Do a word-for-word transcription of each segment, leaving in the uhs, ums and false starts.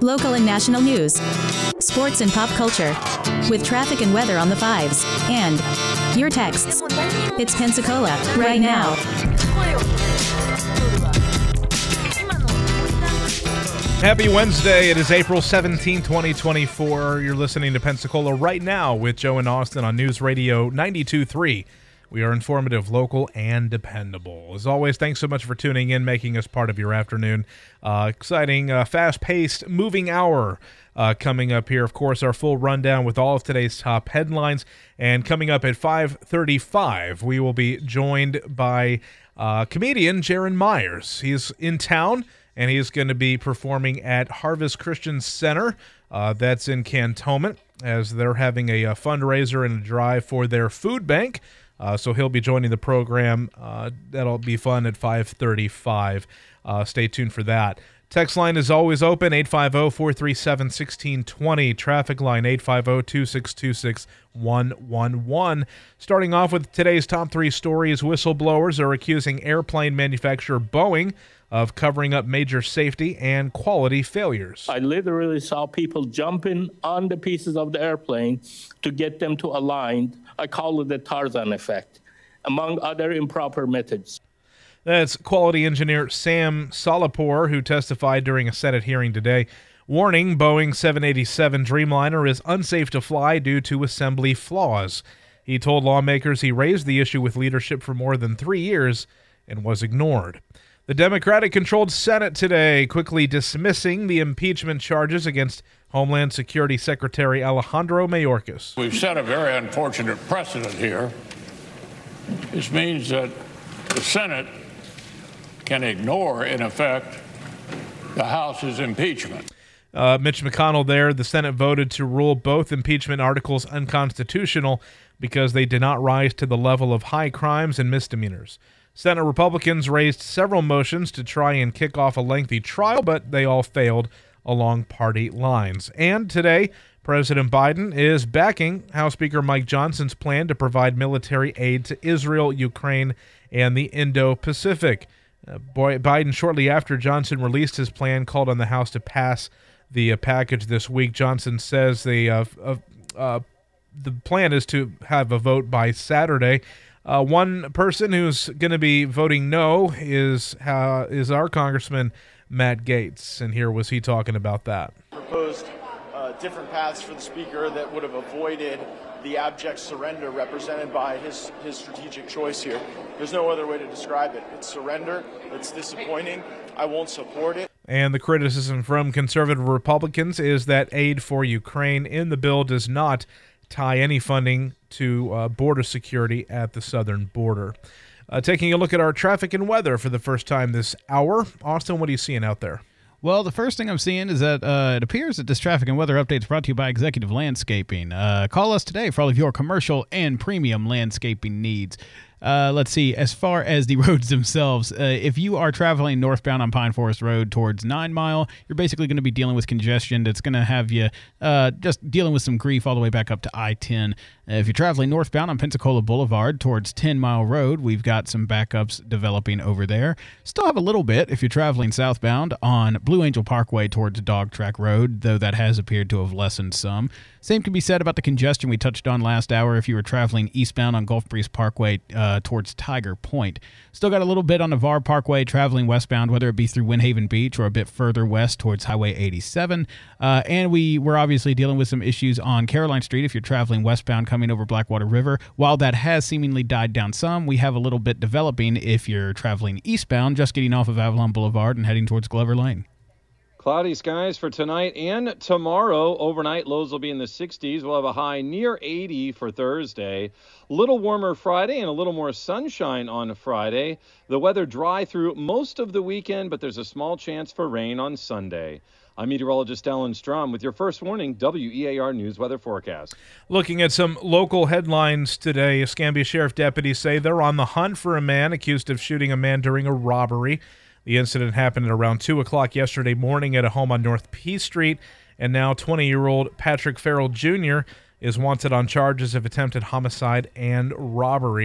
local and national news, sports and pop culture, with traffic and weather on the fives, and your texts. It's Pensacola, right now. Happy Wednesday. It is April seventeenth, twenty twenty-four. You're listening to Pensacola Right Now with Joe and Austin on News Radio ninety-two point three. We are informative, local, and dependable. As always, thanks so much for tuning in, making us part of your afternoon. Uh, exciting, uh, fast-paced, moving hour uh, coming up here. Of course, our full rundown with all of today's top headlines. And coming up at five thirty-five, we will be joined by uh, comedian Jaron Myers. He's in town, and he's going to be performing at Harvest Christian Center. Uh, that's in Cantonment, as they're having a, a fundraiser and a drive for their food bank. Uh, so he'll be joining the program. Uh, that'll be fun at five thirty-five. Uh, stay tuned for that. Text line is always open, eight five zero, four three seven, one six two zero. Traffic line, eight five zero, two six two six, one one one. Starting off with today's top three stories, whistleblowers are accusing airplane manufacturer Boeing of covering up major safety and quality failures. I literally saw people jumping on the pieces of the airplane to get them to align. I call it the Tarzan effect, among other improper methods. That's quality engineer Sam Solapur, who testified during a Senate hearing today, warning Boeing seven eighty-seven Dreamliner is unsafe to fly due to assembly flaws. He told lawmakers he raised the issue with leadership for more than three years and was ignored. The Democratic-controlled Senate today quickly dismissing the impeachment charges against Homeland Security Secretary Alejandro Mayorkas. We've set a very unfortunate precedent here. This means that the Senate can ignore, in effect, the House's impeachment. Uh, Mitch McConnell there, the Senate voted to rule both impeachment articles unconstitutional because they did not rise to the level of high crimes and misdemeanors. Senate Republicans raised several motions to try and kick off a lengthy trial, but they all failed along party lines. And today, President Biden is backing House Speaker Mike Johnson's plan to provide military aid to Israel, Ukraine, and the Indo-Pacific. Uh, Biden, shortly after Johnson released his plan, called on the House to pass the uh, package this week. Johnson says the uh, uh, uh, the plan is to have a vote by Saturday. Uh, one person who's going to be voting no is uh, is our Congressman Matt Gaetz, and here was he talking about that. Proposed uh, different paths for the Speaker that would have avoided the abject surrender represented by his, his strategic choice here. There's no other way to describe it. It's surrender. It's disappointing. I won't support it. And the criticism from conservative Republicans is that aid for Ukraine in the bill does not tie any funding to uh, border security at the southern border. Uh, taking a look at our traffic and weather for the first time this hour. Austin, what are you seeing out there? Well, the first thing I'm seeing is that uh, it appears that this traffic and weather update is brought to you by Executive Landscaping. Uh, call us today for all of your commercial and premium landscaping needs. Uh, let's see, as far as the roads themselves, uh, if you are traveling northbound on Pine Forest Road towards Nine Mile, you're basically going to be dealing with congestion that's going to have you uh, just dealing with some grief all the way back up to I ten. Uh, if you're traveling northbound on Pensacola Boulevard towards Ten Mile Road, we've got some backups developing over there. Still have a little bit if you're traveling southbound on Blue Angel Parkway towards Dog Track Road, though that has appeared to have lessened some. Same can be said about the congestion we touched on last hour if you were traveling eastbound on Gulf Breeze Parkway uh, towards Tiger Point. Still got a little bit on Navarre Parkway traveling westbound, whether it be through Windhaven Beach or a bit further west towards Highway eighty-seven. Uh, and we were obviously dealing with some issues on Caroline Street if you're traveling westbound coming over Blackwater River. While that has seemingly died down some, we have a little bit developing if you're traveling eastbound, just getting off of Avalon Boulevard and heading towards Glover Lane. Cloudy skies for tonight and tomorrow. Overnight lows will be in the sixties. We'll have a high near eighty for Thursday. A little warmer Friday and a little more sunshine on Friday. The weather dry through most of the weekend, but there's a small chance for rain on Sunday. I'm meteorologist Alan Strom with your first warning W E A R News Weather Forecast. Looking at some local headlines today, Escambia Sheriff deputies say they're on the hunt for a man accused of shooting a man during a robbery. The incident happened at around two o'clock yesterday morning at a home on North P Street, and now twenty-year-old Patrick Farrell Junior is wanted on charges of attempted homicide and robbery.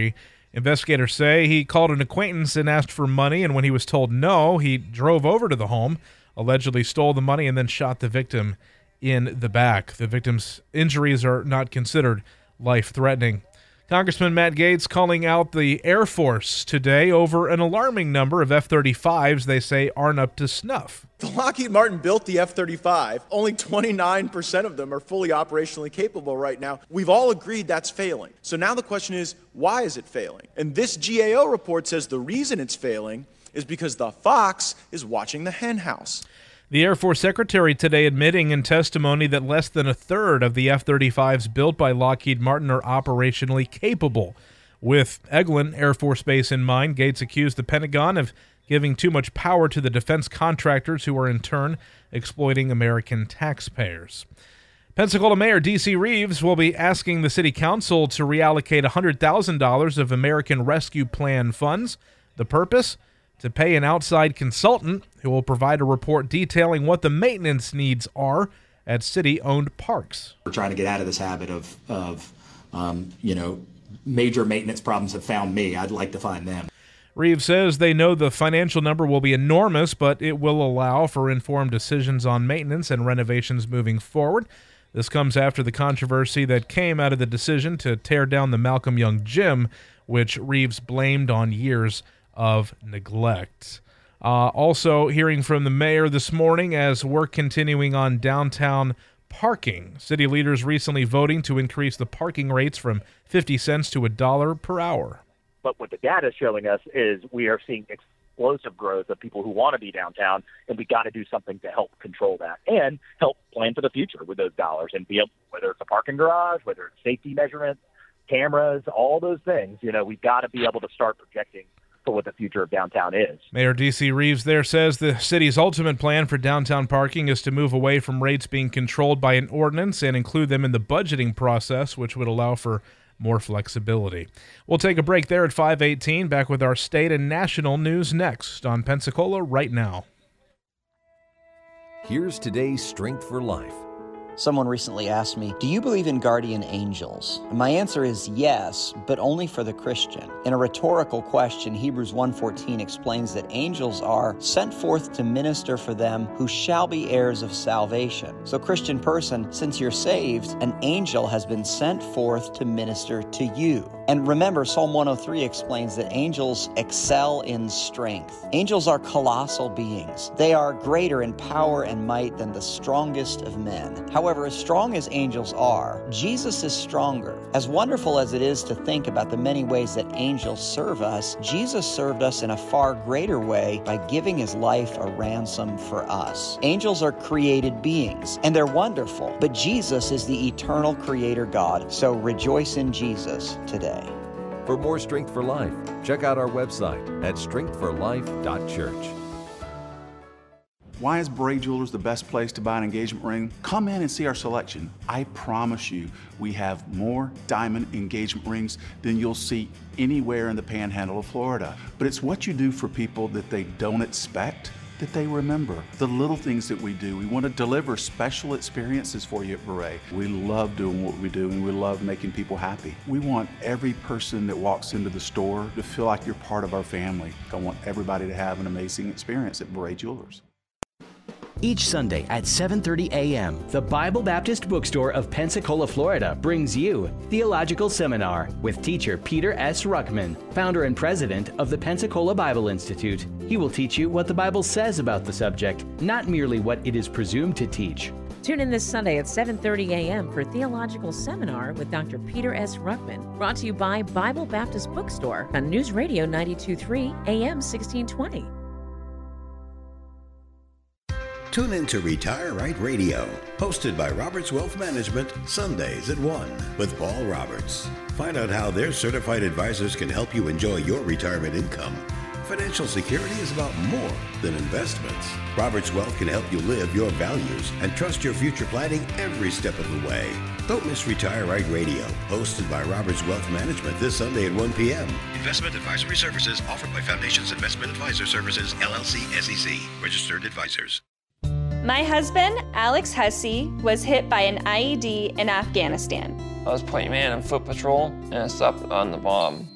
Investigators say he called an acquaintance and asked for money, and when he was told no, he drove over to the home, allegedly stole the money, and then shot the victim in the back. The victim's injuries are not considered life-threatening. Congressman Matt Gaetz calling out the Air Force today over an alarming number of F thirty-fives they say aren't up to snuff. The Lockheed Martin built the F thirty-five. Only twenty-nine percent of them are fully operationally capable right now. We've all agreed that's failing. So now the question is, why is it failing? And this G A O report says the reason it's failing is because the fox is watching the hen house. The Air Force Secretary today admitting in testimony that less than a third of the F thirty-fives built by Lockheed Martin are operationally capable. With Eglin Air Force Base in mind, Gaetz accused the Pentagon of giving too much power to the defense contractors who are in turn exploiting American taxpayers. Pensacola Mayor D C Reeves will be asking the City Council to reallocate one hundred thousand dollars of American Rescue Plan funds. The purpose? To pay an outside consultant who will provide a report detailing what the maintenance needs are at city-owned parks. We're trying to get out of this habit of, of um, you know, major maintenance problems have found me. I'd like to find them. Reeves says they know the financial number will be enormous, but it will allow for informed decisions on maintenance and renovations moving forward. This comes after the controversy that came out of the decision to tear down the Malcolm Young Gym, which Reeves blamed on years of neglect. Uh, also hearing from the mayor this morning as work continuing on downtown parking. City leaders recently voting to increase the parking rates from fifty cents to a dollar per hour. But what the data is showing us is we are seeing explosive growth of people who want to be downtown, and we got to do something to help control that and help plan for the future with those dollars and be able, whether it's a parking garage, whether it's safety measurements, cameras, all those things. You know, we've got to be able to start projecting for what the future of downtown is. Mayor D C Reeves there says the city's ultimate plan for downtown parking is to move away from rates being controlled by an ordinance and include them in the budgeting process, which would allow for more flexibility. We'll take a break there at five eighteen. Back with our state and national news next on Pensacola Right Now. Here's today's Strength for Life. Someone recently asked me, do you believe in guardian angels? And my answer is yes, but only for the Christian. In a rhetorical question, Hebrews one fourteen explains that angels are sent forth to minister for them who shall be heirs of salvation. So, Christian person, since you're saved, an angel has been sent forth to minister to you. And remember, Psalm one oh three explains that angels excel in strength. Angels are colossal beings. They are greater in power and might than the strongest of men. However, as strong as angels are, Jesus is stronger. As wonderful as it is to think about the many ways that angels serve us, Jesus served us in a far greater way by giving his life a ransom for us. Angels are created beings, and they're wonderful, but Jesus is the eternal creator God, so rejoice in Jesus today. For more Strength for Life, check out our website at strength for life dot church. Why is Bray Jewelers the best place to buy an engagement ring? Come in and see our selection. I promise you, we have more diamond engagement rings than you'll see anywhere in the panhandle of Florida. But it's what you do for people that they don't expect that they remember. The little things that we do. We want to deliver special experiences for you at Beret. We love doing what we do, and we love making people happy. We want every person that walks into the store to feel like you're part of our family. I want everybody to have an amazing experience at Beret Jewelers. Each Sunday at seven thirty a.m., the Bible Baptist Bookstore of Pensacola, Florida brings you Theological Seminar with teacher Peter S. Ruckman, founder and president of the Pensacola Bible Institute. He will teach you what the Bible says about the subject, not merely what it is presumed to teach. Tune in this Sunday at seven thirty a.m. for Theological Seminar with Doctor Peter S. Ruckman, brought to you by Bible Baptist Bookstore on News Radio ninety-two point three A M sixteen twenty. Tune in to Retire Right Radio, hosted by Roberts Wealth Management, Sundays at one with Paul Roberts. Find out how their certified advisors can help you enjoy your retirement income. Financial security is about more than investments. Roberts Wealth can help you live your values and trust your future planning every step of the way. Don't miss Retire Right Radio, hosted by Roberts Wealth Management this Sunday at one p.m. Investment advisory services offered by Foundations Investment Advisor Services, L L C, S E C, registered advisors. My husband, Alex Hussey, was hit by an I E D in Afghanistan. I was point man on foot patrol, and I stopped on the bomb.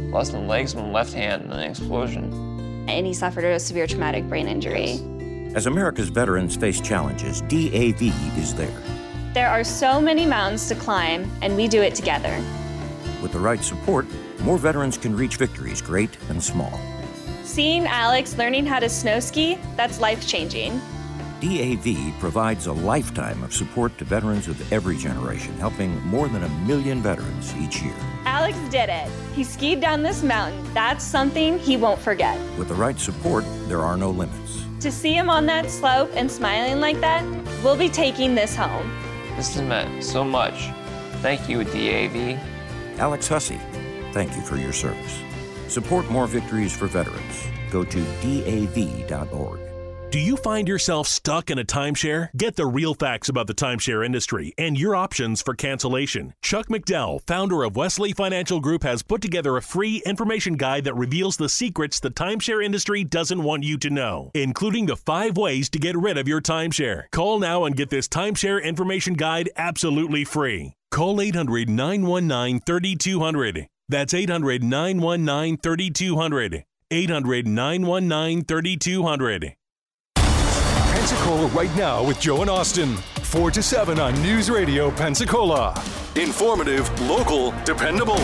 lost one leg, one left hand in an explosion. And he suffered a severe traumatic brain injury. As America's veterans face challenges, D A V is there. There are so many mountains to climb, and we do it together. With the right support, more veterans can reach victories, great and small. Seeing Alex learning how to snow ski, that's life-changing. D A V provides a lifetime of support to veterans of every generation, helping more than a million veterans each year. Alex did it. He skied down this mountain. That's something he won't forget. With the right support, there are no limits. To see him on that slope and smiling like that, we'll be taking this home. This has meant so much. Thank you, D A V. Alex Hussey, thank you for your service. Support more victories for veterans. Go to D A V dot org. Do you find yourself stuck in a timeshare? Get the real facts about the timeshare industry and your options for cancellation. Chuck McDowell, founder of Wesley Financial Group, has put together a free information guide that reveals the secrets the timeshare industry doesn't want you to know, including the five ways to get rid of your timeshare. Call now and get this timeshare information guide absolutely free. Call eight hundred, nine one nine, three two zero zero. That's eight hundred, nine one nine, three two zero zero. eight hundred, nine one nine, three two zero zero. Pensacola right now with Joe and Austin. four to seven on News Radio Pensacola. Informative, local, dependable.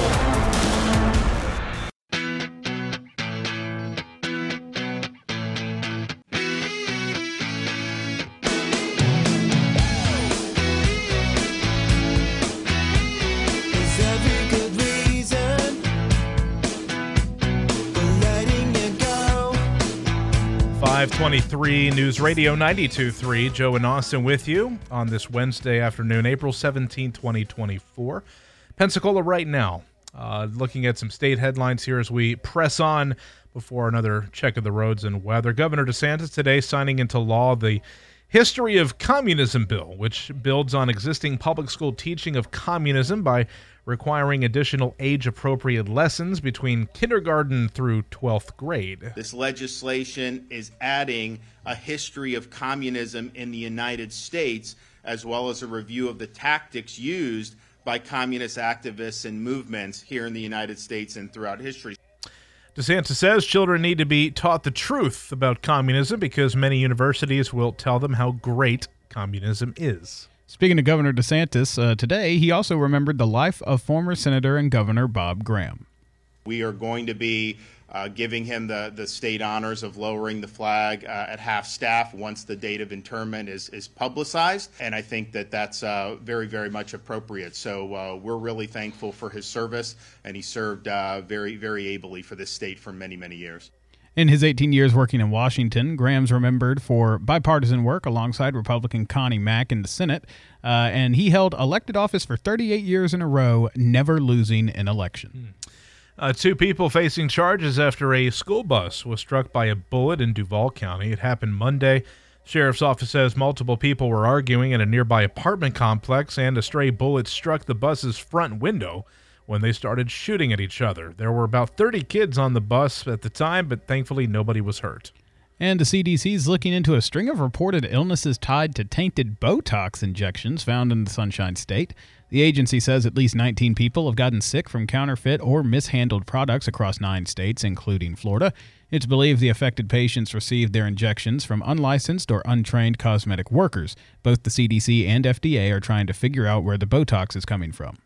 five twenty-three News Radio ninety-two point three. Joe and Austin with you on this Wednesday afternoon, April seventeenth, twenty twenty-four. Pensacola right now. Uh, looking at some state headlines here as we press on before another check of the roads and weather. Governor DeSantis today signing into law the History of Communism bill, which builds on existing public school teaching of communism by requiring additional age-appropriate lessons between kindergarten through twelfth grade. This legislation is adding a history of communism in the United States, as well as a review of the tactics used by communist activists and movements here in the United States and throughout history. DeSantis says children need to be taught the truth about communism because many universities will tell them how great communism is. Speaking of Governor DeSantis, uh, today he also remembered the life of former Senator and Governor Bob Graham. We are going to be uh, giving him the, the state honors of lowering the flag uh, at half-staff once the date of interment is, is publicized, and I think that that's uh, very, very much appropriate. So uh, we're really thankful for his service, and he served uh, very, very ably for this state for many, many years. In his eighteen years working in Washington, Graham's remembered for bipartisan work alongside Republican Connie Mack in the Senate, uh, and he held elected office for thirty-eight years in a row, never losing an election. Uh, two people facing charges after a school bus was struck by a bullet in Duval County. It happened Monday. Sheriff's office says multiple people were arguing at a nearby apartment complex, and a stray bullet struck the bus's front window when they started shooting at each other. There were about thirty kids on the bus at the time, but thankfully nobody was hurt. And the C D C is looking into a string of reported illnesses tied to tainted Botox injections found in the Sunshine State. The agency says at least nineteen people have gotten sick from counterfeit or mishandled products across nine states, including Florida. It's believed the affected patients received their injections from unlicensed or untrained cosmetic workers. Both the C D C and F D A are trying to figure out where the Botox is coming from.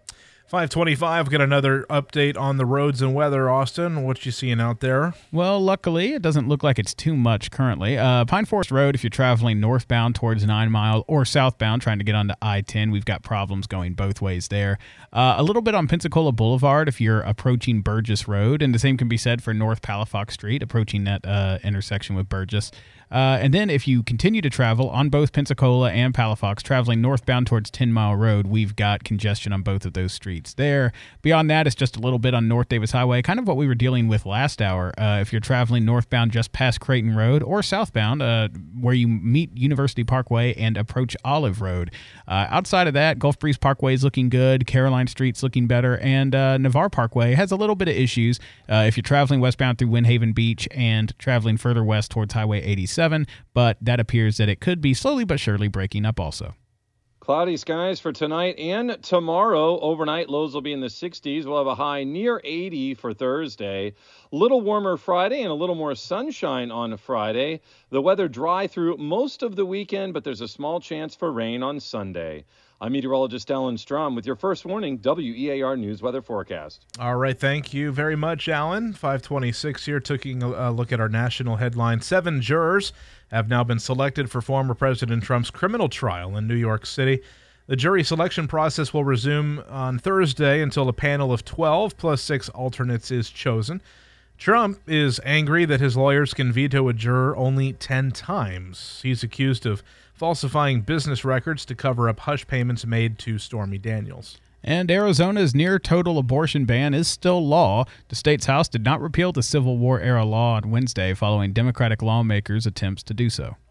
five twenty-five, got another update on the roads and weather. Austin, what you seeing out there? Well, luckily, it doesn't look like it's too much currently. Uh, Pine Forest Road, if you're traveling northbound towards Nine Mile or southbound trying to get onto I ten, we've got problems going both ways there. Uh, a little bit on Pensacola Boulevard if you're approaching Burgess Road, and the same can be said for North Palafox Street, approaching that uh, intersection with Burgess. Uh, and then if you continue to travel on both Pensacola and Palafox, traveling northbound towards Ten Mile Road, we've got congestion on both of those streets there. Beyond that, it's just a little bit on North Davis Highway, kind of what we were dealing with last hour. Uh, if you're traveling northbound just past Creighton Road or southbound uh, where you meet University Parkway and approach Olive Road. Uh, outside of that, Gulf Breeze Parkway is looking good, Caroline Street's looking better, and uh, Navarre Parkway has a little bit of issues. Uh, if you're traveling westbound through Windhaven Beach and traveling further west towards Highway eighty-seven, but that appears that it could be slowly but surely breaking up also. Cloudy skies for tonight and tomorrow. Overnight, lows will be in the sixties. We'll have a high near eighty for Thursday. A little warmer Friday and a little more sunshine on Friday. The weather dry through most of the weekend, but there's a small chance for rain on Sunday. I'm meteorologist Alan Strom with your first warning W E A R News weather forecast. All right, thank you very much, Alan. five twenty-six here, taking a look at our national headline. Seven jurors have now been selected for former President Trump's criminal trial in New York City. The jury selection process will resume on Thursday until a panel of twelve plus six alternates is chosen. Trump is angry that his lawyers can veto a juror only ten times. He's accused of falsifying business records to cover up hush payments made to Stormy Daniels. And Arizona's near-total abortion ban is still law. The state's House did not repeal the Civil War-era law on Wednesday following Democratic lawmakers' attempts to do so.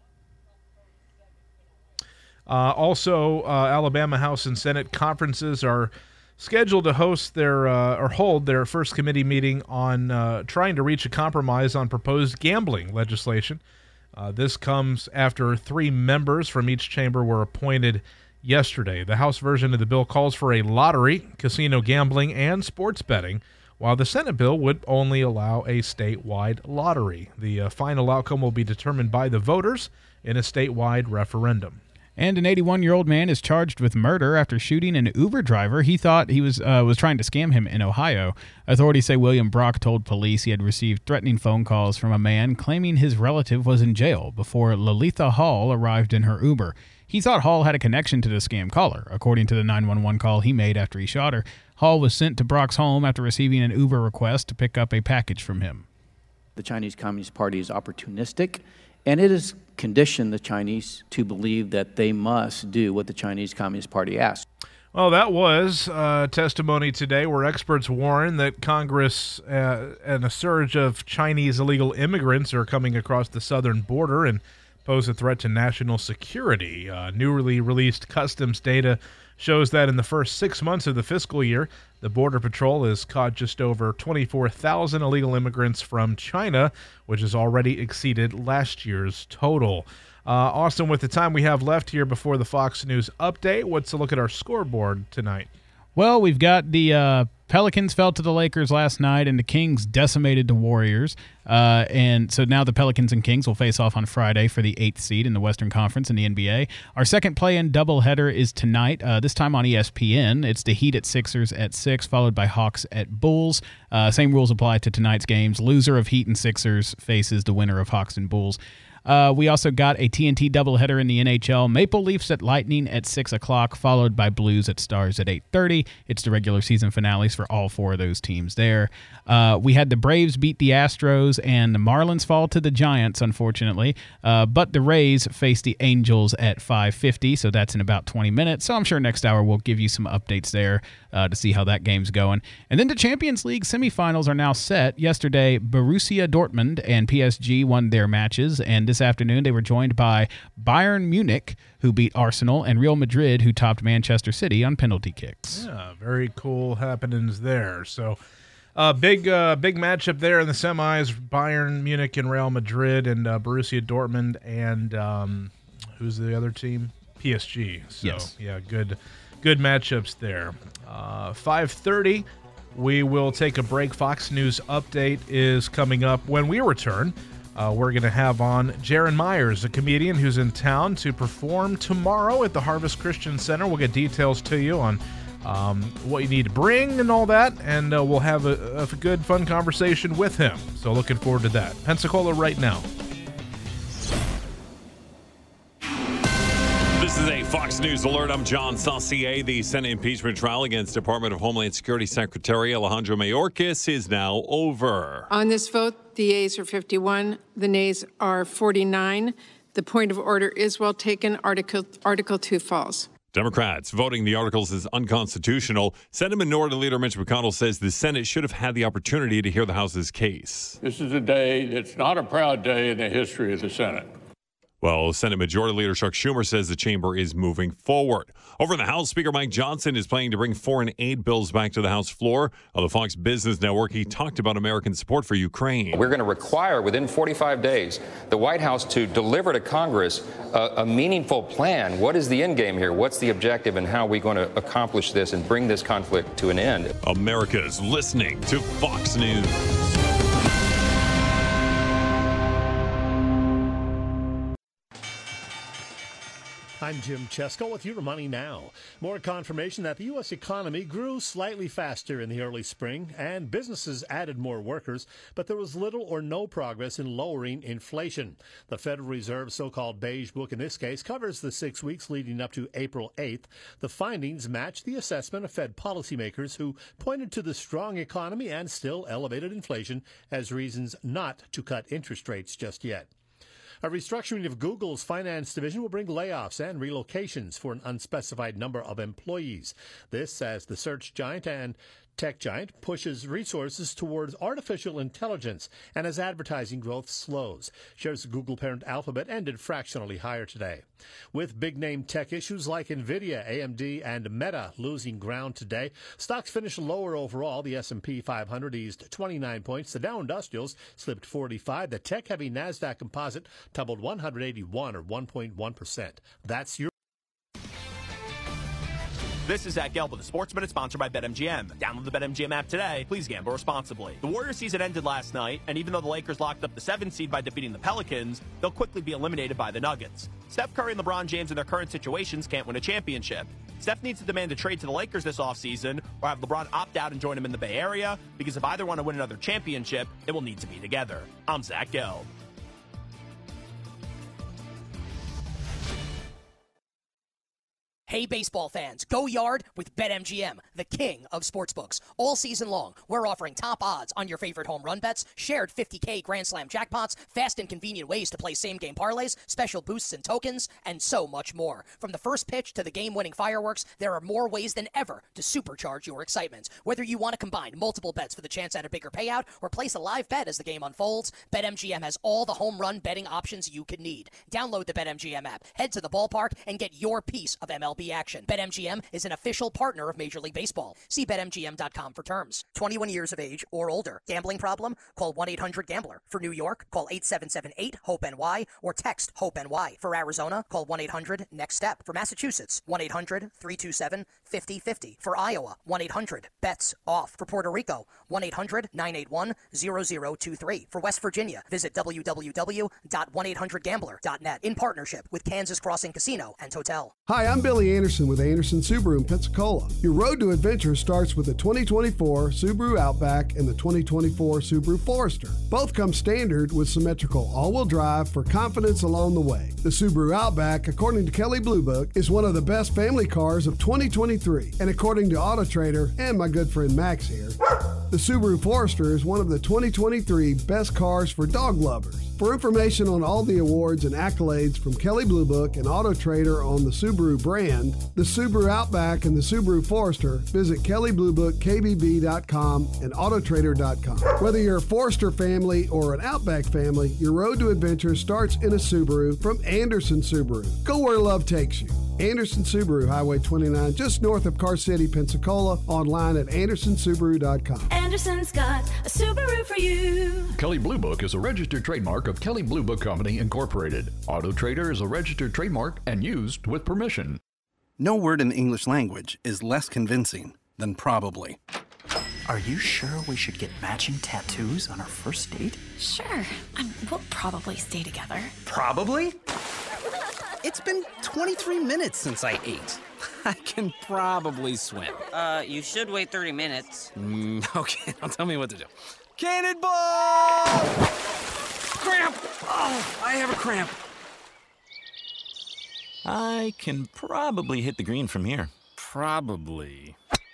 Uh, also, uh, Alabama House and Senate conferences are scheduled to host their uh, or hold their first committee meeting on uh, trying to reach a compromise on proposed gambling legislation. Uh, this comes after three members from each chamber were appointed yesterday. The House version of the bill calls for a lottery, casino gambling, and sports betting, while the Senate bill would only allow a statewide lottery. The uh, final outcome will be determined by the voters in a statewide referendum. And an eighty-one-year-old man is charged with murder after shooting an Uber driver he thought he was uh, was trying to scam him in Ohio. Authorities say William Brock told police he had received threatening phone calls from a man claiming his relative was in jail before Lalitha Hall arrived in her Uber. He thought Hall had a connection to the scam caller. According to the nine one one call he made after he shot her, Hall was sent to Brock's home after receiving an Uber request to pick up a package from him. The Chinese Communist Party is opportunistic, and it has conditioned the Chinese to believe that they must do what the Chinese Communist Party asks. Well, that was uh, testimony today where experts warn that Congress uh, and a surge of Chinese illegal immigrants are coming across the southern border and pose a threat to national security. Uh, newly released customs data shows that in the first six months of the fiscal year, the Border Patrol has caught just over twenty-four thousand illegal immigrants from China, which has already exceeded last year's total. Uh, Austin, with the time we have left here before the Fox News update, what's a look at our scoreboard tonight? Well, we've got the uh, Pelicans fell to the Lakers last night, and the Kings decimated the Warriors. Uh, and so now the Pelicans and Kings will face off on Friday for the eighth seed in the Western Conference in the N B A. Our second play-in doubleheader is tonight, uh, this time on E S P N. It's the Heat at Sixers at six, followed by Hawks at Bulls. Uh, same rules apply to tonight's games. Loser of Heat and Sixers faces the winner of Hawks and Bulls. Uh, we also got a T N T doubleheader in the N H L. Maple Leafs at Lightning at six o'clock, followed by Blues at Stars at eight thirty. It's the regular season finales for all four of those teams there. Uh, we had the Braves beat the Astros, and the Marlins fall to the Giants, unfortunately. Uh, but the Rays face the Angels at five fifty, so that's in about twenty minutes. So I'm sure next hour we'll give you some updates there uh, to see how that game's going. And then the Champions League semifinals are now set. Yesterday, Borussia Dortmund and P S G won their matches, and this afternoon they were joined by Bayern Munich, who beat Arsenal, and Real Madrid, who topped Manchester City on penalty kicks. Yeah, very cool happenings there. So uh, big uh, big matchup there in the semis, Bayern Munich and Real Madrid, and uh, Borussia Dortmund and um, who's the other team? P S G. So, yes. yeah, good, good matchups there. Uh, five thirty, we will take a break. Fox News Update is coming up. When we return, Uh, we're going to have on Jaron Myers, a comedian who's in town to perform tomorrow at the Harvest Christian Center. We'll get details to you on um, what you need to bring and all that, and uh, we'll have a, a good, fun conversation with him. So looking forward to that. Pensacola right now. This is a Fox News alert. I'm John Saucier. The Senate impeachment trial against Department of Homeland Security Secretary Alejandro Mayorkas is now over. On this vote, the yeas are fifty-one, the nays are forty-nine. The point of order is well taken. Article, Article two falls. Democrats voting the articles as unconstitutional. Senate Minority Leader Mitch McConnell says the Senate should have had the opportunity to hear the House's case. This is a day that's not a proud day in the history of the Senate. Well, Senate Majority Leader Chuck Schumer says the chamber is moving forward. Over in the House, Speaker Mike Johnson is planning to bring foreign aid bills back to the House floor. On the Fox Business Network, he talked about American support for Ukraine. We're going to require within forty-five days the White House to deliver to Congress a, a meaningful plan. What is the end game here? What's the objective, and how are we going to accomplish this and bring this conflict to an end? America's listening to Fox News. I'm Jim Chesko with your Money Now. More confirmation that the U S economy grew slightly faster in the early spring and businesses added more workers, but there was little or no progress in lowering inflation. The Federal Reserve's so-called Beige Book in this case covers the six weeks leading up to April eighth. The findings match the assessment of Fed policymakers who pointed to the strong economy and still elevated inflation as reasons not to cut interest rates just yet. A restructuring of Google's finance division will bring layoffs and relocations for an unspecified number of employees. This as the search giant and tech giant pushes resources towards artificial intelligence and as advertising growth slows. Shares of Google parent Alphabet ended fractionally higher today. With big-name tech issues like NVIDIA, A M D, and Meta losing ground today, stocks finished lower overall. The S and P five hundred eased twenty-nine points. The Dow Industrials slipped forty-five. The tech-heavy NASDAQ Composite tumbled one hundred eighty-one, or one point one percent. That's your... This is Zach Gelb with the Sports Minute, sponsored by BetMGM. Download the BetMGM app today. Please gamble responsibly. The Warriors season ended last night, and even though the Lakers locked up the seventh seed by defeating the Pelicans, they'll quickly be eliminated by the Nuggets. Steph Curry and LeBron James in their current situations can't win a championship. Steph needs to demand a trade to the Lakers this offseason, or have LeBron opt out and join him in the Bay Area, because if either want to win another championship, it will need to be together. I'm Zach Gelb. Hey, baseball fans, go yard with BetMGM, the king of sportsbooks. All season long, we're offering top odds on your favorite home run bets, shared fifty K Grand Slam jackpots, fast and convenient ways to play same-game parlays, special boosts and tokens, and so much more. From the first pitch to the game-winning fireworks, there are more ways than ever to supercharge your excitement. Whether you want to combine multiple bets for the chance at a bigger payout or place a live bet as the game unfolds, BetMGM has all the home run betting options you could need. Download the BetMGM app, head to the ballpark, and get your piece of M L B action. BetMGM is an official partner of Major League Baseball. See Bet M G M dot com for terms. twenty-one years of age or older. Gambling problem? Call one eight hundred gambler. For New York, call eight seven seven eight hope N Y or text HOPE-NY. For Arizona, call one eight hundred next step. For Massachusetts, one eight hundred three two seven five zero five zero. For Iowa, one eight hundred bets off. For Puerto Rico, one eight hundred nine eight one zero zero two three. For West Virginia, visit w w w dot one eight hundred gambler dot net in partnership with Kansas Crossing Casino and Hotel. Hi, I'm Billy Anderson with Anderson Subaru in Pensacola. Your road to adventure starts with the twenty twenty-four Subaru Outback and the twenty twenty-four Subaru Forester. Both come standard with symmetrical all-wheel drive for confidence along the way. The Subaru Outback, according to Kelley Blue Book, is one of the best family cars of twenty twenty-three. And according to Auto Trader and my good friend Max here, the Subaru Forester is one of the twenty twenty-three best cars for dog lovers. For information on all the awards and accolades from Kelley Blue Book and Auto Trader on the Subaru brand, the Subaru Outback and the Subaru Forester, visit Kelley Blue Book K B B dot com and Auto Trader dot com. Whether you're a Forester family or an Outback family, your road to adventure starts in a Subaru from Anderson Subaru. Go where love takes you. Anderson Subaru, Highway twenty-nine, just north of Car City, Pensacola, online at anderson subaru dot com. Anderson's got a Subaru for you. Kelley Blue Book is a registered trademark of Kelley Blue Book Company, Incorporated. Auto Trader is a registered trademark and used with permission. No word in the English language is less convincing than probably. Are you sure we should get matching tattoos on our first date? Sure. Um, we'll probably stay together. Probably? It's been twenty-three minutes since I ate. I can probably swim. Uh, you should wait thirty minutes. Mm, okay, now tell me what to do. Cannonball! Cramp! Oh, I have a cramp. I can probably hit the green from here. Probably.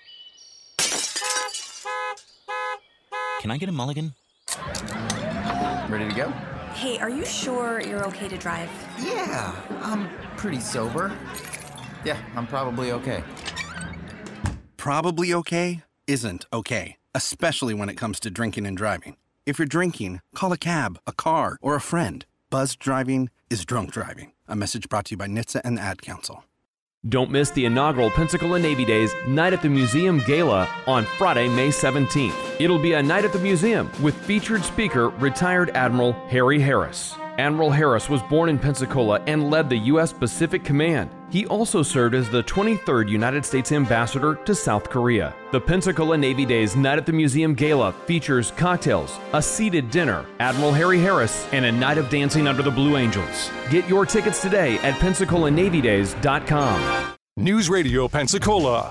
Can I get a mulligan? Ready to go? Hey, are you sure you're okay to drive? Yeah, I'm pretty sober. Yeah, I'm probably okay. Probably okay isn't okay, especially when it comes to drinking and driving. If you're drinking, call a cab, a car, or a friend. Buzzed driving is drunk driving. A message brought to you by N H T S A and the Ad Council. Don't miss the inaugural Pensacola Navy Days Night at the Museum Gala on Friday, May seventeenth. It'll be a night at the museum with featured speaker, retired Admiral Harry Harris. Admiral Harris was born in Pensacola and led the U S Pacific Command. He also served as the twenty-third United States Ambassador to South Korea. The Pensacola Navy Days Night at the Museum Gala features cocktails, a seated dinner, Admiral Harry Harris, and a night of dancing under the Blue Angels. Get your tickets today at pensacola navy days dot com. News Radio Pensacola.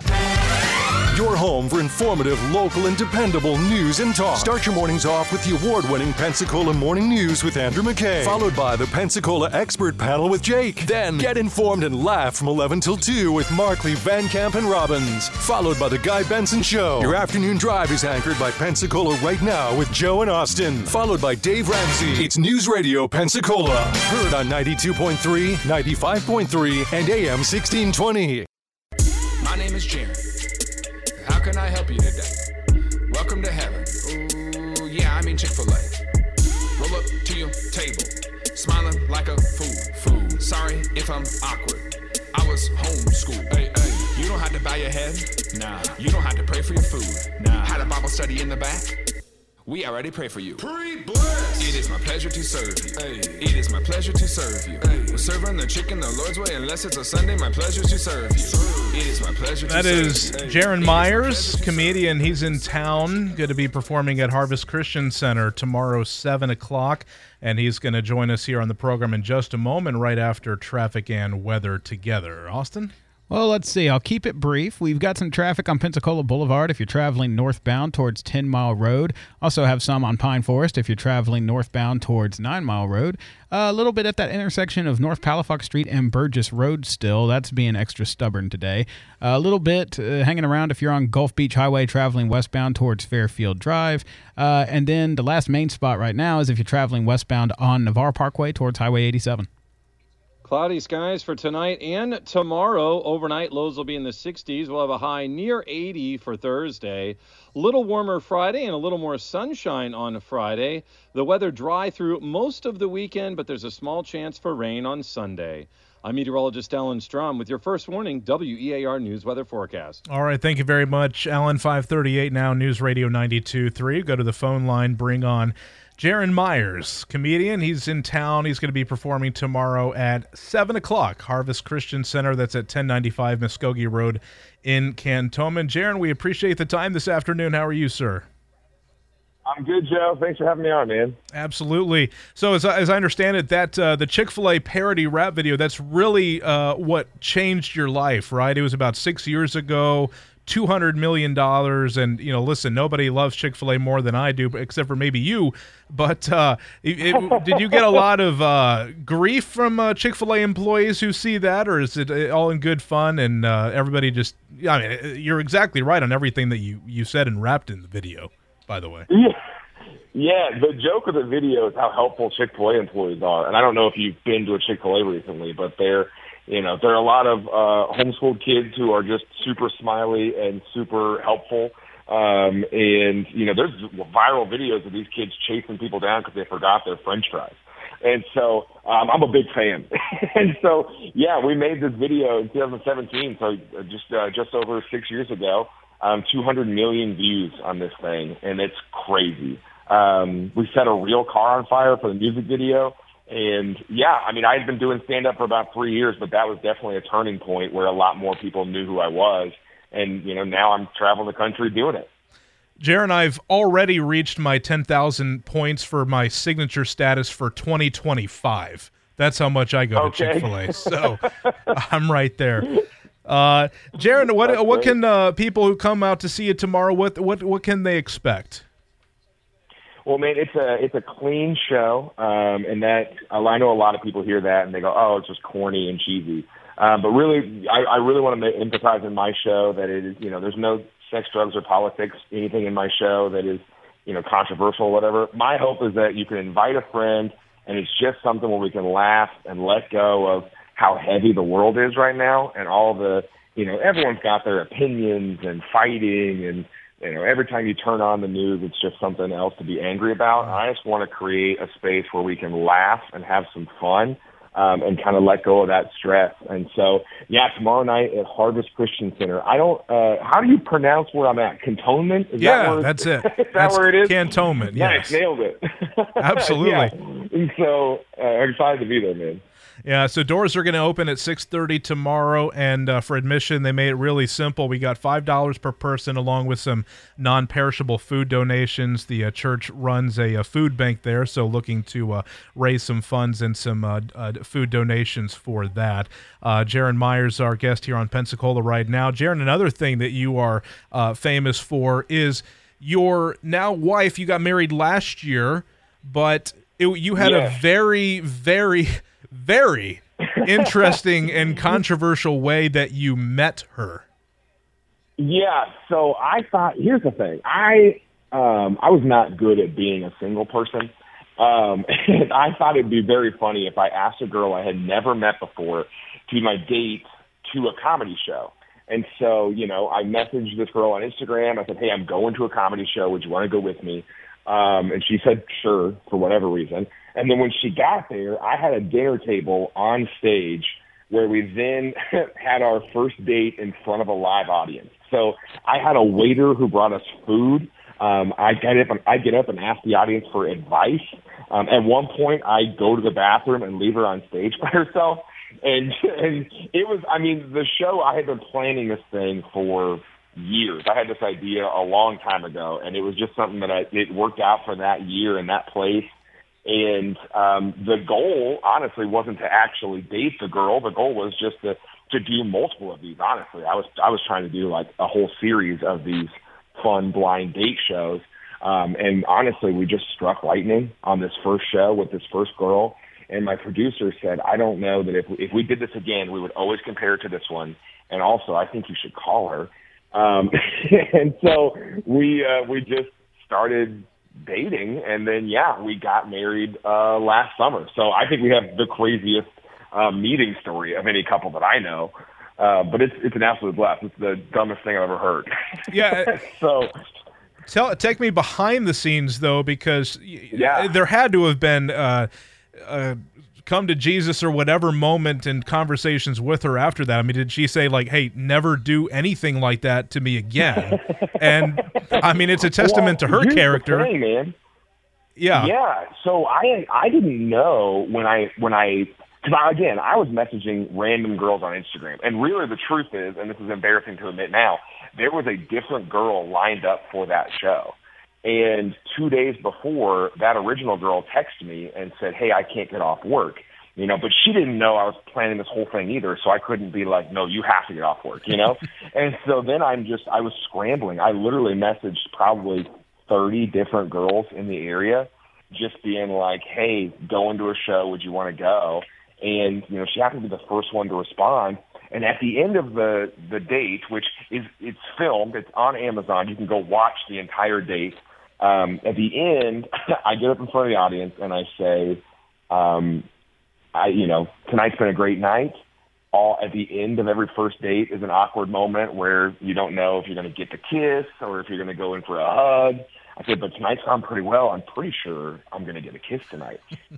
Your home for informative, local, and dependable news and talk. Start your mornings off with the award-winning Pensacola Morning News with Andrew McKay, followed by the Pensacola Expert Panel with Jake. Then get informed and laugh from eleven till two with Markley, Van Camp, and Robbins, followed by the Guy Benson Show. Your afternoon drive is anchored by Pensacola Right Now with Joe and Austin, followed by Dave Ramsey. It's News Radio Pensacola, heard on ninety-two point three, ninety-five point three, and A M sixteen twenty. My name is Jerry. How can I help you today? Welcome to heaven. Ooh, yeah, I mean Chick-fil-A. Roll up to your table, smiling like a fool. Fool. Sorry if I'm awkward. I was homeschooled. Hey, hey. You don't have to bow your head. Nah. You don't have to pray for your food. Nah. Had a Bible study in the back. We already pray for you. Pre-blessed. It is my pleasure to serve you. Hey. It is my pleasure to serve you. Hey. We're serving the chicken the Lord's way, unless it's a Sunday. My pleasure to serve you. Serve. It is my pleasure to that serve is you. Jaron Myers, comedian. He's in town, going to be performing at Harvest Christian Center tomorrow, seven o'clock, and he's going to join us here on the program in just a moment, right after traffic and weather together. Austin? Well, let's see. I'll keep it brief. We've got some traffic on Pensacola Boulevard if you're traveling northbound towards ten mile Road. Also have some on Pine Forest if you're traveling northbound towards nine mile Road. Uh, a little bit at that intersection of North Palafox Street and Burgess Road still. That's being extra stubborn today. Uh, a little bit uh, hanging around if you're on Gulf Beach Highway traveling westbound towards Fairfield Drive. Uh, and then the last main spot right now is if you're traveling westbound on Navarre Parkway towards Highway eighty-seven. Cloudy skies for tonight and tomorrow. Overnight lows will be in the sixties. We'll have a high near eighty for Thursday. Little warmer Friday and a little more sunshine on Friday. The weather dry through most of the weekend, but there's a small chance for rain on Sunday. I'm meteorologist Alan Strom with your first warning W E A R News weather forecast. All right, thank you very much, Alan. five thirty-eight now, News Radio ninety-two point three. Go to the phone line, bring on Jaron Myers, comedian. He's in town. He's going to be performing tomorrow at seven o'clock, Harvest Christian Center. That's at ten ninety-five Muskogee Road in Cantonment. Jaron, we appreciate the time this afternoon. How are you, sir? I'm good, Joe. Thanks for having me on, man. Absolutely. So as, as I understand it, that uh, the Chick-fil-A parody rap video, that's really uh, what changed your life, right? It was about six years ago. two hundred million dollars, and, you know, listen, nobody loves Chick-fil-A more than I do, except for maybe you, but uh, it, it, did you get a lot of uh, grief from uh, Chick-fil-A employees who see that, or is it all in good fun, and uh, everybody just, I mean, you're exactly right on everything that you, you said and rapped in the video, by the way. Yeah. Yeah, the joke of the video is how helpful Chick-fil-A employees are, and I don't know if you've been to a Chick-fil-A recently, but they're You know, there are a lot of uh, homeschooled kids who are just super smiley and super helpful. Um, and, you know, there's viral videos of these kids chasing people down because they forgot their French fries. And so um, I'm a big fan. And so, yeah, we made this video in twenty seventeen, so just uh, just over six years ago, um, two hundred million views on this thing, and it's crazy. Um, we set a real car on fire for the music video. And, yeah, I mean, I had been doing stand-up for about three years, but that was definitely a turning point where a lot more people knew who I was. And, you know, now I'm traveling the country doing it. Jaron, I've already reached my ten thousand points for my signature status for twenty twenty-five. That's how much I go okay. to Chick-fil-A. So I'm right there. Uh, Jaron, what what can uh, people who come out to see you tomorrow, what what what can they expect? Well, man, it's a it's a clean show, um, and that I know a lot of people hear that and they go, "Oh, it's just corny and cheesy." Um, but really, I, I really want to emphasize in my show that it is, you know, there's no sex, drugs, or politics, anything in my show that is, you know, controversial or whatever. My hope is that you can invite a friend, and it's just something where we can laugh and let go of how heavy the world is right now, and all the, you know, everyone's got their opinions and fighting and. You know, every time you turn on the news, it's just something else to be angry about. I just want to create a space where we can laugh and have some fun. um, and kind of let go of that stress. And so, yeah, tomorrow night at Harvest Christian Center. I don't. Uh, how do you pronounce where I'm at? Cantonment? Is yeah, that where that's it. Is that that's where it is? Cantonment. Nice, Yes, nailed it. Absolutely. Yeah. And so uh, I'm excited to be there, man. Yeah, so doors are going to open at six thirty tomorrow, and uh, for admission, they made it really simple. We got five dollars per person along with some non-perishable food donations. The uh, church runs a, a food bank there, so looking to uh, raise some funds and some uh, uh, food donations for that. Uh, Jaron Myers, our guest here on Pensacola right now. Jaron, another thing that you are uh, famous for is your now wife. You got married last year, but it, you had Yeah. a very, very... very interesting and controversial way that you met her. Yeah, so I thought, here's the thing. I um, I was not good at being a single person. Um, and I thought it'd be very funny if I asked a girl I had never met before to be my date to a comedy show. And so, you know, I messaged this girl on Instagram. I said, hey, I'm going to a comedy show. Would you want to go with me? Um, and she said, sure, for whatever reason. And then when she got there, I had a dinner table on stage where we then had our first date in front of a live audience. So I had a waiter who brought us food. Um, I get up and I get up and ask the audience for advice. Um, at one point, I go to the bathroom and leave her on stage by herself. And and it was, I mean, the show, I had been planning this thing for years. I had this idea a long time ago, and it was just something that I, it worked out for that year in that place. And um, the goal, honestly, wasn't to actually date the girl. The goal was just to, to do multiple of these, honestly. I was I was trying to do, like, a whole series of these fun blind date shows. Um, and, honestly, we just struck lightning on this first show with this first girl. And my producer said, I don't know that if, if we did this again, we would always compare it to this one. And also, I think you should call her. Um, and so we uh, we just started dating, and then yeah, we got married uh, last summer. So I think we have the craziest uh, meeting story of any couple that I know. Uh, but it's it's an absolute blast. It's the dumbest thing I've ever heard. Yeah. so tell take me behind the scenes though, because yeah. there had to have been uh, uh, come to Jesus or whatever moment and conversations with her after that. I mean, did she say like, "Hey, never do anything like that to me again"? And I mean, it's a testament well, to her here's character. The thing, man. Yeah. Yeah. So I I didn't know when I when I because again I was messaging random girls on Instagram, and really the truth is, and this is embarrassing to admit now, there was a different girl lined up for that show. And two days before, that original girl texted me and said, hey, I can't get off work. You know, but she didn't know I was planning this whole thing either, so I couldn't be like, no, you have to get off work, you know? And so then I'm just, I was scrambling. I literally messaged probably thirty different girls in the area, just being like, hey, going to a show, would you want to go? And, you know, she happened to be the first one to respond. And at the end of the, the date, which is, it's filmed, it's on Amazon, you can go watch the entire date. Um, at the end, I get up in front of the audience and I say, um, I, you know, tonight's been a great night. All at the end of every first date is an awkward moment where you don't know if you're going to get the kiss or if you're going to go in for a hug. I said, but tonight's gone pretty well. I'm pretty sure I'm going to get a kiss tonight.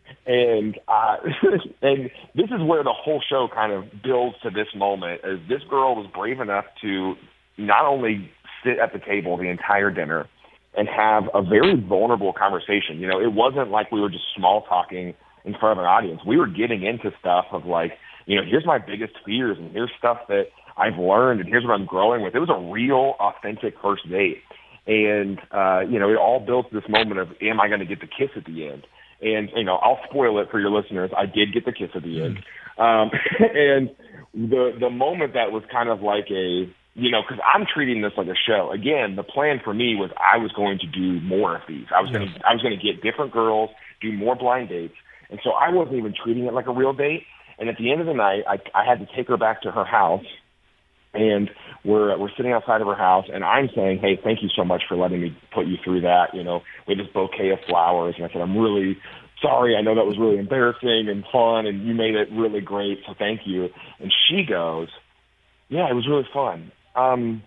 and uh, and this is where the whole show kind of builds to this moment. As this girl was brave enough to not only sit at the table the entire dinner and have a very vulnerable conversation. You know, it wasn't like we were just small talking in front of an audience. We were getting into stuff of like, you know, here's my biggest fears and here's stuff that I've learned and here's what I'm growing with. It was a real, authentic first date. And, uh, you know, it all built this moment of, am I going to get the kiss at the end? And, you know, I'll spoil it for your listeners. I did get the kiss at the end. Um, and the the moment that was kind of like a, you know, because I'm treating this like a show. Again, the plan for me was I was going to do more of these. I was going to I was going to get different girls, do more blind dates. And so I wasn't even treating it like a real date. And at the end of the night, I, I had to take her back to her house. And we're we're sitting outside of her house, and I'm saying, hey, thank you so much for letting me put you through that. You know, with this bouquet of flowers. And I said, I'm really sorry. I know that was really embarrassing and fun, and you made it really great, so thank you. And she goes, yeah, it was really fun. Um,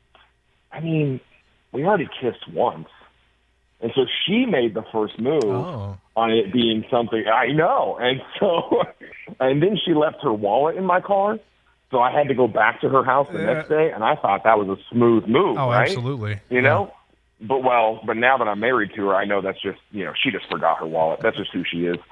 I mean, we already kissed once. And so she made the first move oh. on it being something. I know. And so, and then she left her wallet in my car. So I had to go back to her house the Yeah. next day, and I thought that was a smooth move, Oh, right? absolutely. You know? But, well, but now that I'm married to her, I know that's just, you know, she just forgot her wallet. That's just who she is.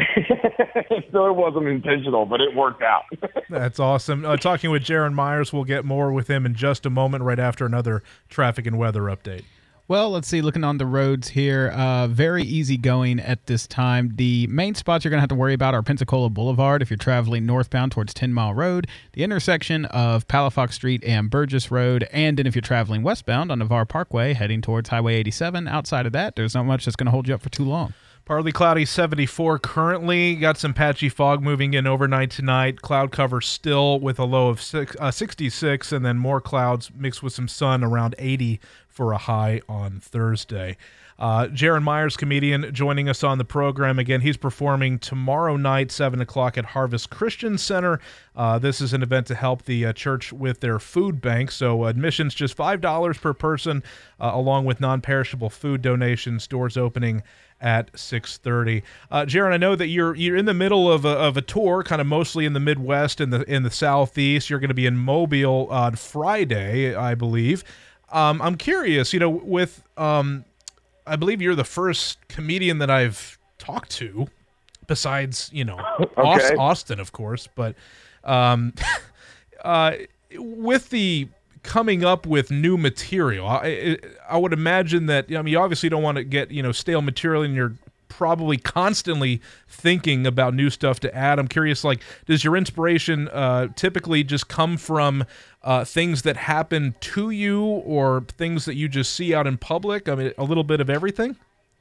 So it wasn't intentional, but it worked out. That's awesome. Uh, talking with Jaron Myers, we'll get more with him in just a moment, right after another traffic and weather update. Well, let's see. Looking on the roads here, uh, very easy going at this time. The main spots you're going to have to worry about are Pensacola Boulevard if you're traveling northbound towards ten Mile Road, the intersection of Palafox Street and Burgess Road, and then if you're traveling westbound on Navarre Parkway heading towards Highway eighty-seven. Outside of that, there's not much that's going to hold you up for too long. Partly cloudy, seventy-four currently. Got some patchy fog moving in overnight tonight. Cloud cover still with a low of six, uh, sixty-six, and then more clouds mixed with some sun around eighty for a high on Thursday. Uh, Jaron Myers, comedian, joining us on the program. Again, he's performing tomorrow night, seven o'clock at Harvest Christian Center. Uh, this is an event to help the uh, church with their food bank. So admissions just five dollars per person, uh, along with non-perishable food donations. Doors opening at six thirty. Uh, Jaron, I know that you're you're in the middle of a, of a tour, kind of mostly in the Midwest and the in the Southeast. You're going to be in Mobile on Friday, I believe. Um, I'm curious, you know, with um, I believe you're the first comedian that I've talked to, besides, you know, Okay. Austin, of course, but um, uh, with the coming up with new material, I, I would imagine that, I mean, you obviously don't want to get, you know, stale material, and you're probably constantly thinking about new stuff to add. I'm curious, like, does your inspiration uh, typically just come from uh, things that happen to you or things that you just see out in public? I mean, a little bit of everything?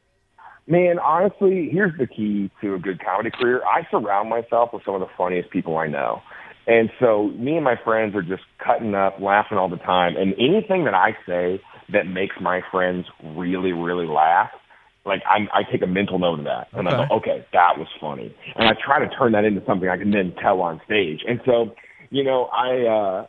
Man, honestly, here's the key to a good comedy career. I surround myself with some of the funniest people I know. And so me and my friends are just cutting up, laughing all the time. And anything that I say that makes my friends really, really laugh, like I'm, I take a mental note of that. And I go, okay, that was funny. And I try to turn that into something I can then tell on stage. And so, you know, I, uh,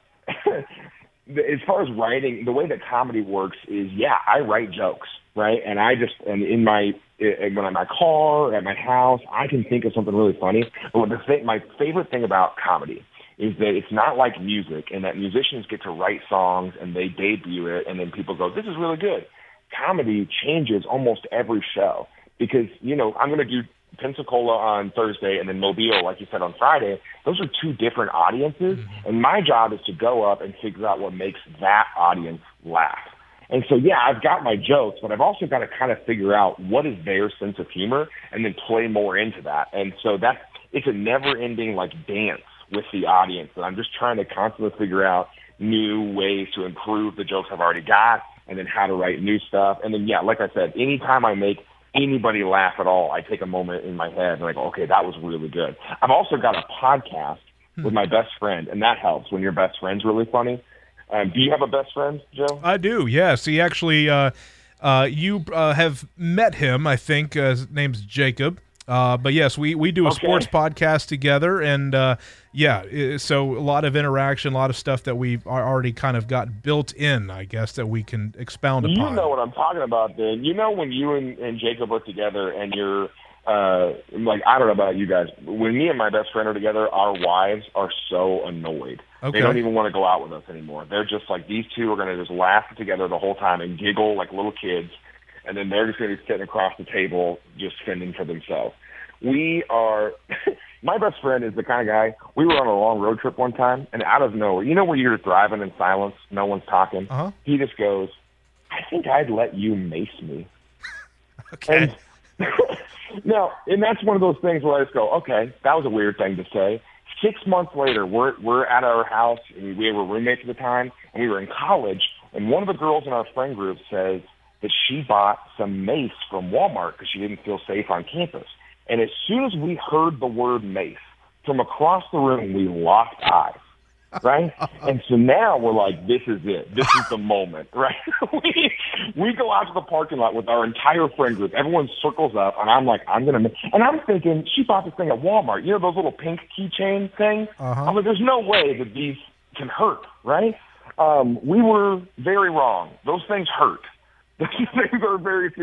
as far as writing, the way that comedy works is, yeah, I write jokes, right? And I just, and in my, when I'm in my car, at my house, I can think of something really funny. But the thing, my favorite thing about comedy is that it's not like music, and that musicians get to write songs and they debut it, and then people go, this is really good. Comedy changes almost every show because, you know, I'm going to do Pensacola on Thursday and then Mobile, like you said, on Friday. Those are two different audiences, mm-hmm. and my job is to go up and figure out what makes that audience laugh. And so, yeah, I've got my jokes, but I've also got to kind of figure out what is their sense of humor and then play more into that. And so that's, it's a never-ending, like, dance with the audience. And I'm just trying to constantly figure out new ways to improve the jokes I've already got and then how to write new stuff. And then, yeah, like I said, anytime I make anybody laugh at all, I take a moment in my head and I go, okay, that was really good. I've also got a podcast with my best friend, and that helps when your best friend's really funny. Um, do you have a best friend, Joe? I do, yes. He actually, uh, uh, you uh, have met him, I think. Uh, his name's Jacob. Uh, but, yes, we, we do a Okay. sports podcast together, and, uh, yeah, i- so a lot of interaction, a lot of stuff that we've al- already kind of got built in, I guess, that we can expound You upon. know what I'm talking about, then. You know when you and, and Jacob are together and you're, uh, like, I don't know about you guys. When me and my best friend are together, our wives are so annoyed. Okay. They don't even want to go out with us anymore. They're just like, these two are going to just laugh together the whole time and giggle like little kids, and then they're just going to be sitting across the table just fending for themselves. We are... My best friend is the kind of guy, we were on a long road trip one time, and out of nowhere, you know where you're driving in silence, no one's talking? Uh-huh. He just goes, I think I'd let you mace me. Okay. And, no, and that's one of those things where I just go, okay, that was a weird thing to say. Six months later, we're we're at our house, and we were roommates at the time, and we were in college, and one of the girls in our friend group says that she bought some mace from Walmart because she didn't feel safe on campus. And as soon as we heard the word mace, from across the room, we locked eyes, right? And so now we're like, this is it. This is the moment, right? we, we go out to the parking lot with our entire friend group. Everyone circles up, and I'm like, I'm going to – and I'm thinking, she bought this thing at Walmart. You know those little pink keychain things? Uh-huh. I'm like, there's no way that these can hurt, right? Um, we were very wrong. Those things hurt. Those things are very serious.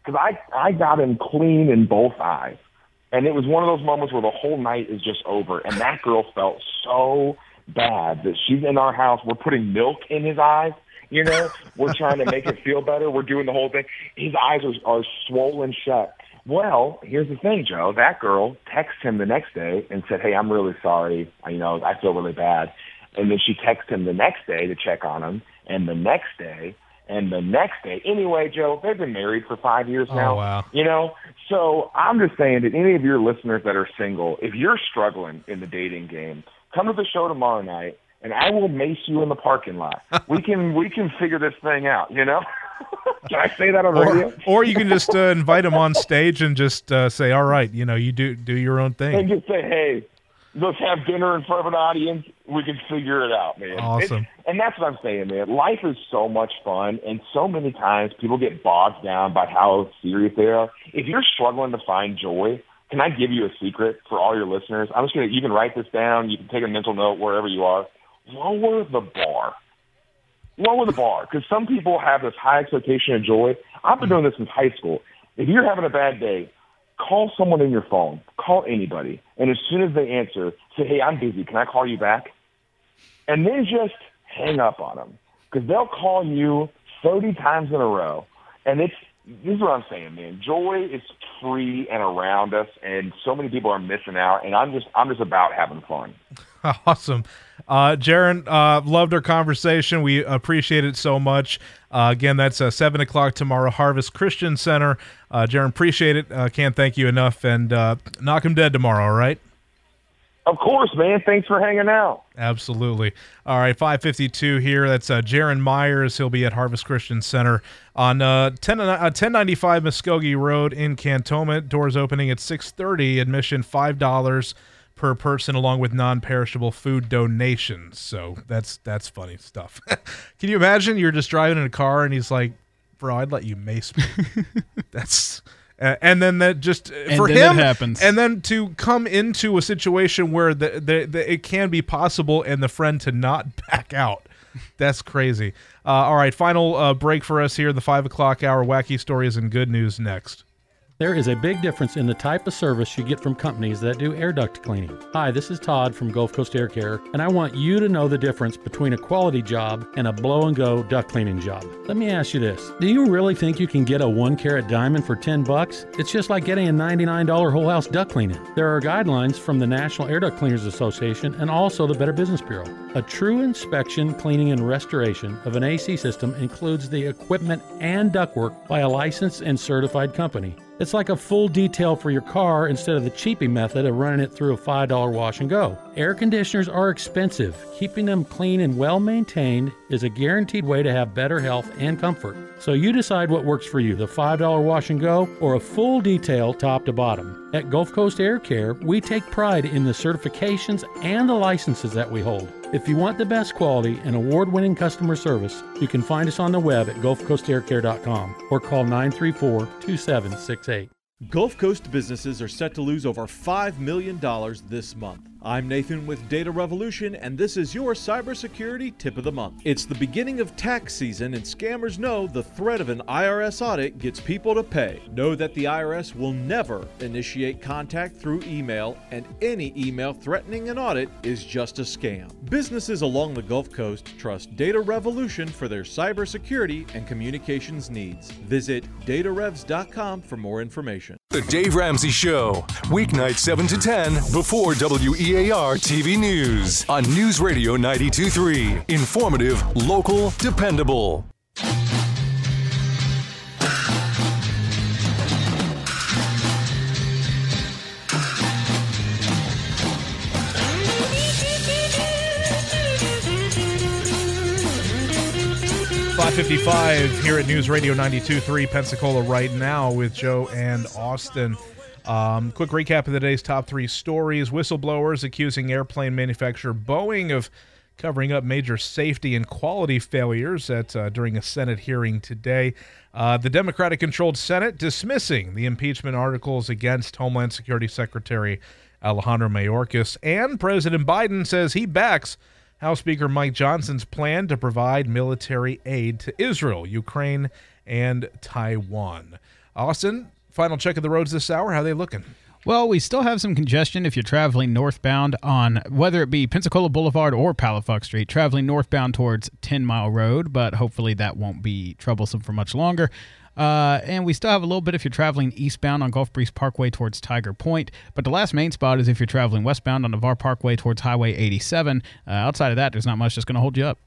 because I, I got him clean in both eyes. And it was one of those moments where the whole night is just over. And that girl felt so bad that she's in our house. We're putting milk in his eyes. You know, we're trying to make it feel better. We're doing the whole thing. His eyes are, are swollen shut. Well, here's the thing, Joe. That girl texted him the next day and said, hey, I'm really sorry. You know, I feel really bad. And then she texted him the next day to check on him. And the next day, and the next day. Anyway, Joe, they've been married for five years now. Oh, wow. You know, so I'm just saying that any of your listeners that are single, if you're struggling in the dating game, come to the show tomorrow night, and I will mace you in the parking lot. we can we can figure this thing out, you know? Can I say that on or, radio? Or you can just uh, invite him on stage and just uh, say, all right, you know, you do do your own thing. And just say, hey, let's have dinner in front of an audience. We can figure it out, man. Awesome. It's, and that's what I'm saying, man. Life is so much fun, and so many times people get bogged down by how serious they are. If you're struggling to find joy, can I give you a secret for all your listeners? I'm just going to, you can write this down. You can take a mental note wherever you are. Lower the bar. Lower the bar, because some people have this high expectation of joy. I've been doing this since high school. If you're having a bad day, call someone in your phone. Call anybody. And as soon as they answer, say, hey, I'm busy. Can I call you back? And then just hang up on them, because they'll call you thirty times in a row. And it's this is what I'm saying, man. Joy is free and around us, and so many people are missing out. And I'm just I'm just about having fun. Awesome. Uh, Jaron, uh, loved our conversation. We appreciate it so much. Uh, again, that's uh, seven o'clock tomorrow, Harvest Christian Center. Uh, Jaron, appreciate it. Uh, can't thank you enough. And uh, knock him dead tomorrow, all right? Of course, man. Thanks for hanging out. Absolutely. All right, five fifty-two here. That's uh, Jaron Myers. He'll be at Harvest Christian Center on uh, ten, uh, ten ninety-five Muskogee Road in Cantonment. Doors opening at six thirty. Admission five dollars per person, along with non-perishable food donations. So that's that's funny stuff. Can you imagine you're just driving in a car and he's like, bro, I'd let you mace me. That's... Uh, and then that just uh, and for then him, it happens. And then to come into a situation where the, the, the it can be possible, and the friend to not back out, that's crazy. Uh, all right, final uh, break for us here. The five o'clock hour. Wacky stories and good news next. There is a big difference in the type of service you get from companies that do air duct cleaning. Hi, this is Todd from Gulf Coast Air Care, and I want you to know the difference between a quality job and a blow-and-go duct cleaning job. Let me ask you this. Do you really think you can get a one-carat diamond for ten bucks? It's just like getting a ninety-nine dollars whole-house duct cleaning. There are guidelines from the National Air Duct Cleaners Association and also the Better Business Bureau. A true inspection, cleaning, and restoration of an A C system includes the equipment and ductwork by a licensed and certified company. It's like a full detail for your car instead of the cheapy method of running it through a five dollar wash and go. Air conditioners are expensive. Keeping them clean and well maintained is a guaranteed way to have better health and comfort. So you decide what works for you, the five dollar wash and go or a full detail top to bottom. At Gulf Coast Air Care, we take pride in the certifications and the licenses that we hold. If you want the best quality and award-winning customer service, you can find us on the web at gulf coast air care dot com or call nine three four, two seven six eight. Gulf Coast businesses are set to lose over five million dollars this month. I'm Nathan with Data Revolution, and this is your cybersecurity tip of the month. It's the beginning of tax season, and scammers know the threat of an I R S audit gets people to pay. Know that the I R S will never initiate contact through email, and any email threatening an audit is just a scam. Businesses along the Gulf Coast trust Data Revolution for their cybersecurity and communications needs. Visit data revs dot com for more information. The Dave Ramsey Show, weeknight seven to ten before W E A R T V News on News Radio ninety-two point three. Informative, local, dependable. five fifty-five here at News Radio ninety-two point three Pensacola right now with Joe and Austin. Um, quick recap of the day's top three stories. Whistleblowers accusing airplane manufacturer Boeing of covering up major safety and quality failures at uh, during a Senate hearing today. Uh, the Democratic-controlled Senate dismissing the impeachment articles against Homeland Security Secretary Alejandro Mayorkas. And President Biden says he backs House Speaker Mike Johnson's plan to provide military aid to Israel, Ukraine, and Taiwan. Austin, final check of the roads this hour. How are they looking? Well, we still have some congestion if you're traveling northbound on whether it be Pensacola Boulevard or Palafox Street, traveling northbound towards ten Mile Road, but hopefully that won't be troublesome for much longer. Uh, and we still have a little bit if you're traveling eastbound on Gulf Breeze Parkway towards Tiger Point. But the last main spot is if you're traveling westbound on Navarre Parkway towards Highway eighty-seven. Uh, outside of that, there's not much that's going to hold you up.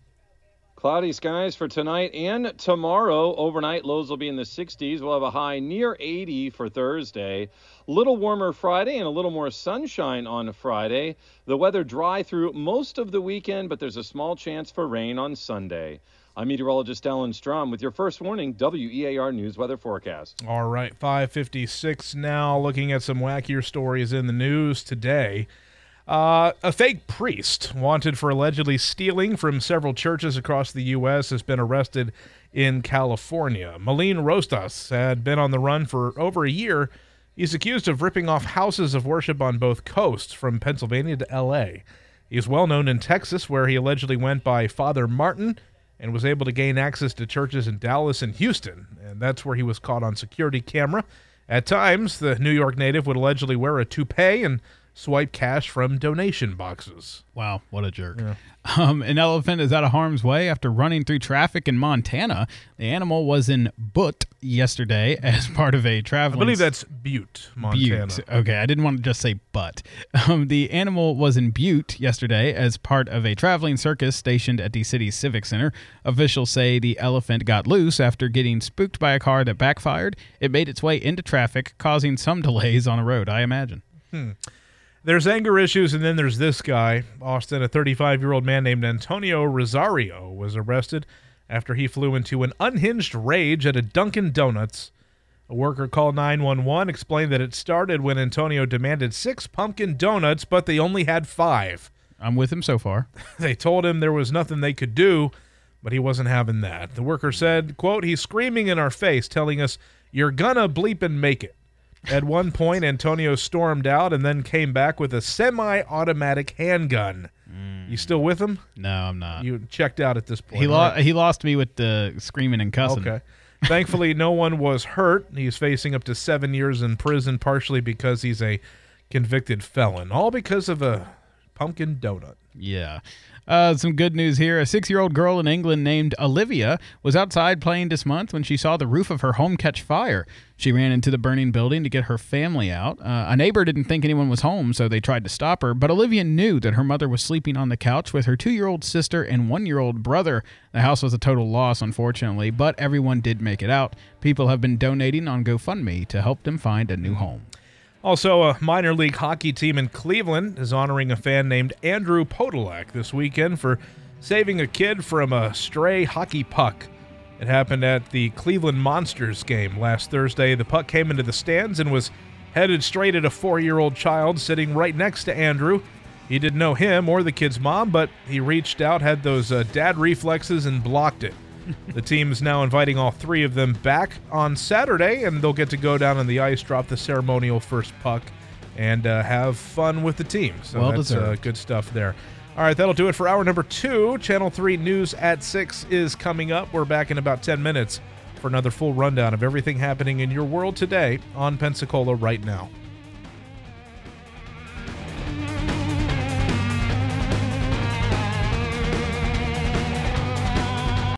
Cloudy skies for tonight and tomorrow. Overnight lows will be in the sixties. We'll have a high near eighty for Thursday. Little warmer Friday and a little more sunshine on Friday. The weather dry through most of the weekend, but there's a small chance for rain on Sunday. I'm meteorologist Alan Strom with your first warning W E A R News weather forecast. All right, five fifty-six now, looking at some wackier stories in the news today. Uh, a fake priest wanted for allegedly stealing from several churches across the U S has been arrested in California. Malin Rostas had been on the run for over a year. He's accused of ripping off houses of worship on both coasts from Pennsylvania to L A. He's well known in Texas, where he allegedly went by Father Martin and was able to gain access to churches in Dallas and Houston, and that's where he was caught on security camera. At times, the New York native would allegedly wear a toupee and swipe cash from donation boxes. Wow, what a jerk. Yeah. Um, an elephant is out of harm's way after running through traffic in Montana. The animal was in Butte yesterday as part of a traveling... I believe that's Butte, Montana. Butte. Okay, I didn't want to just say but. Um, the animal was in Butte yesterday as part of a traveling circus stationed at the city's Civic Center. Officials say the elephant got loose after getting spooked by a car that backfired. It made its way into traffic, causing some delays on the road, I imagine. Hmm. There's anger issues, and then there's this guy. Austin, a thirty-five-year-old man named Antonio Rosario, was arrested after he flew into an unhinged rage at a Dunkin' Donuts. A worker called nine one one, explained that it started when Antonio demanded six pumpkin donuts, but they only had five. I'm with him so far. They told him there was nothing they could do, but he wasn't having that. The worker said, quote, he's screaming in our face, telling us, you're gonna bleep and make it. At one point, Antonio stormed out and then came back with a semi-automatic handgun. Mm. You still with him? No, I'm not. You checked out at this point. He, lo- right? he lost me with the screaming and cussing. Okay. Thankfully, no one was hurt. He's facing up to seven years in prison, partially because he's a convicted felon, all because of a pumpkin donut. Yeah. Uh, some good news here. A six-year-old girl in England named Olivia was outside playing this month when she saw the roof of her home catch fire. She ran into the burning building to get her family out. Uh, a neighbor didn't think anyone was home, so they tried to stop her, but Olivia knew that her mother was sleeping on the couch with her two-year-old sister and one-year-old brother. The house was a total loss, unfortunately, but everyone did make it out. People have been donating on GoFundMe to help them find a new home. Also, a minor league hockey team in Cleveland is honoring a fan named Andrew Podolak this weekend for saving a kid from a stray hockey puck. It happened at the Cleveland Monsters game last Thursday. The puck came into the stands and was headed straight at a four-year-old child sitting right next to Andrew. He didn't know him or the kid's mom, but he reached out, had those uh, dad reflexes, and blocked it. The team is now inviting all three of them back on Saturday, and they'll get to go down on the ice, drop the ceremonial first puck, and uh, have fun with the team. So well that's uh, good stuff there. All right, that'll do it for hour number two. Channel three News at six is coming up. We're back in about ten minutes for another full rundown of everything happening in your world today on Pensacola Right Now.